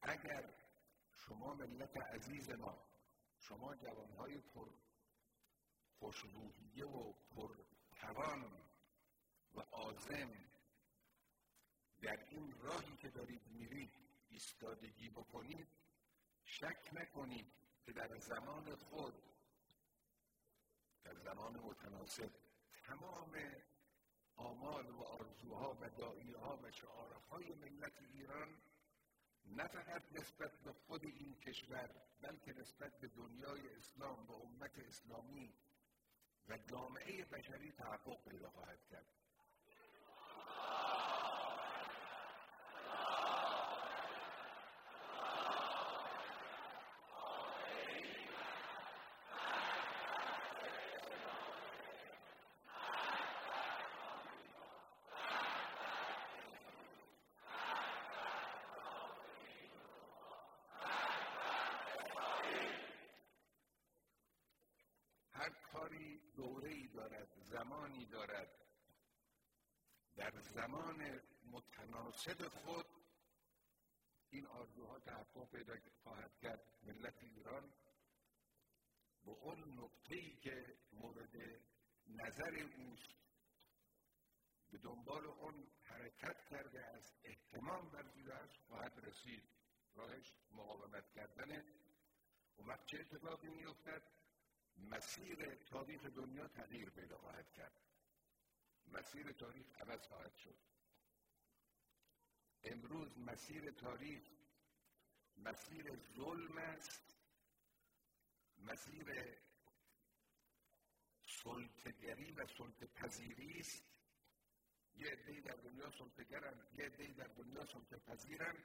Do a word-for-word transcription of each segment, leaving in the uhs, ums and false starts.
اگر شما ملت عزیز ما، شما جوانهای پر خوشروحیه و پرتوان و عازم در این راهی که دارید میرید ایستادگی بکنید، شک نکنید که در زمان خود، در زمان متناسب، تمام آمال و آرزوها و داعیه‌ها و شعارهای ملت ایران نه فقط نسبت به خود این کشور بلکه نسبت به دنیای اسلام و امت اسلامی و جامعه بشری تحقق پیدا خواهد کرد. هر کاری دوره‌ای دارد، زمانی دارد. در زمان متناسب خود این آرزوها تحقق پیدا خواهد کرد. ملت ایران به اون نقطه‌ای که مورد نظر اوست به دنبال اون حرکت کرده است، اهتمام ورزیده است، خواهد رسید. راهش مقاومت کردنه. اون وقت چه اتفاقی می‌افتد؟ مسیر تاریخ دنیا تغییر پیدا خواهد کرد. مسیر تاریخ عوض خواهد شد. امروز مسیر تاریخ مسیر ظلم است، مسیر سلطه‌گری و سلطه‌پذیری است. یه عده‌ای در دنیا سلطه‌گرن، یه عده‌ای در دنیا سلطه‌پذیرن.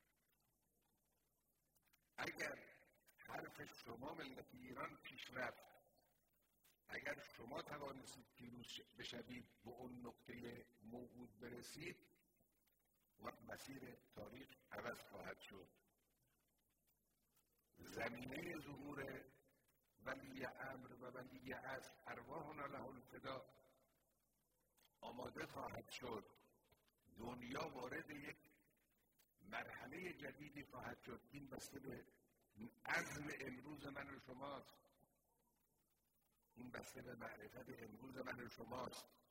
اگر حرف شما ملت ایران پیش رفت، اگر شما توانستید پیروز بشوید، به اون نقطه موعود برسید، وقت مسیر تاریخ عوض خواهد شد. زمینه ظهور ولی امر و ولی عصر ارواحنا له الفدا آماده خواهد شد. دنیا وارد یک مرحله جدیدی خواهد شد. این بسته به عزم امروز من و شماست. این بسته به معرفت امروز من و شماست.